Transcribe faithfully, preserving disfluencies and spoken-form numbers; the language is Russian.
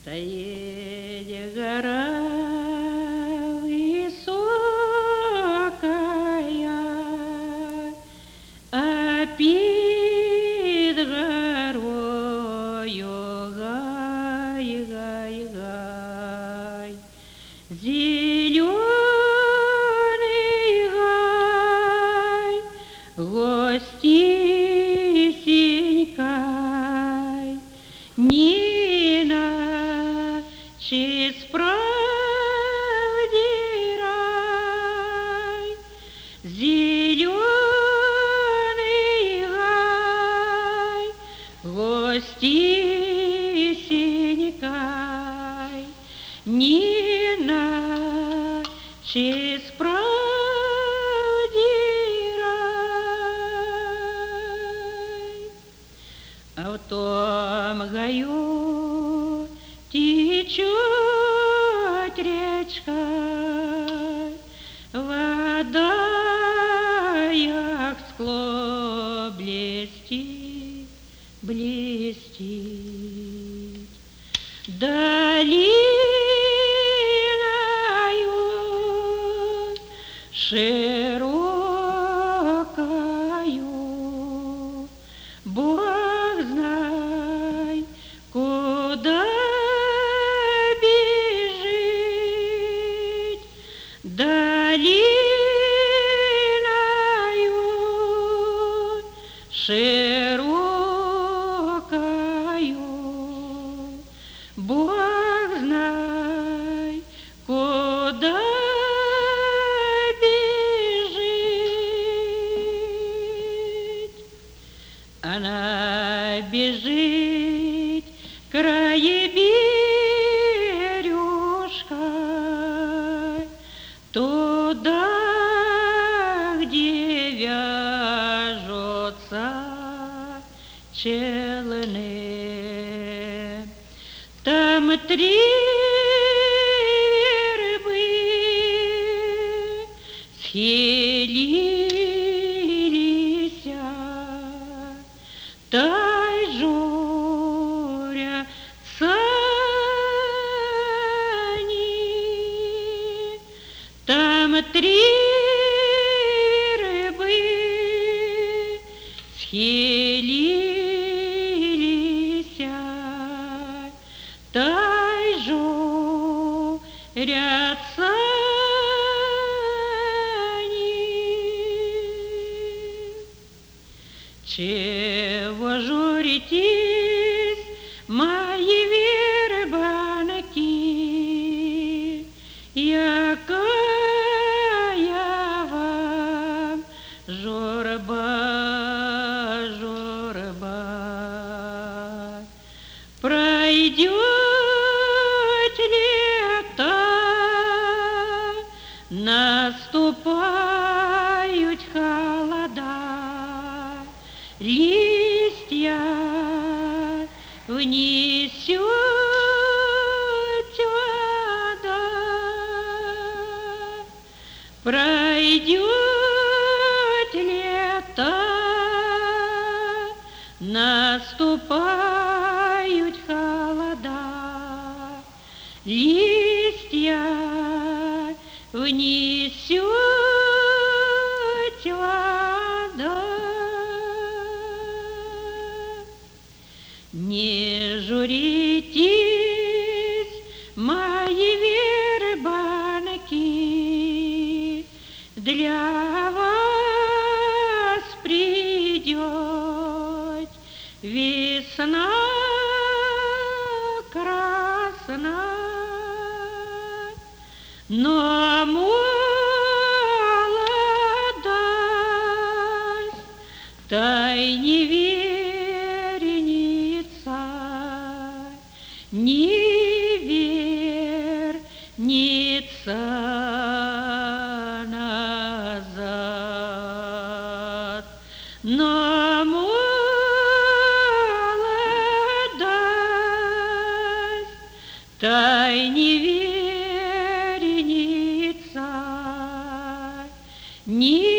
Стоит гора высокая, а під горою гай, гай, гай, зеленый гай, гостисенькой, Нина, чи справді рай, зеленый гай, гостисенькой, Нина, чи справді рай. А в том гаю течет речка, вода, як скло, блестит, блестит. Долиною широкою, Бог знай, куда бежит. Долиною широкою, Бог знай, куда бежит. Она бежит краеберюшкой туда, где вяжутся челны. Там три вербы схилились, тай журятся они. Там три рыбы схилились, тай журятся они. Чего журитесь, мои вербанки, якая вам журба, журба. Пройдет лето, наступают холода, листья внесет вода. Пройдет лето, наступают холода, листья внесет вода. Не журитесь, мои вербанки, для вас придет весна красна, но молодость тай не верница, не верница назад, но молодость тай не верница, не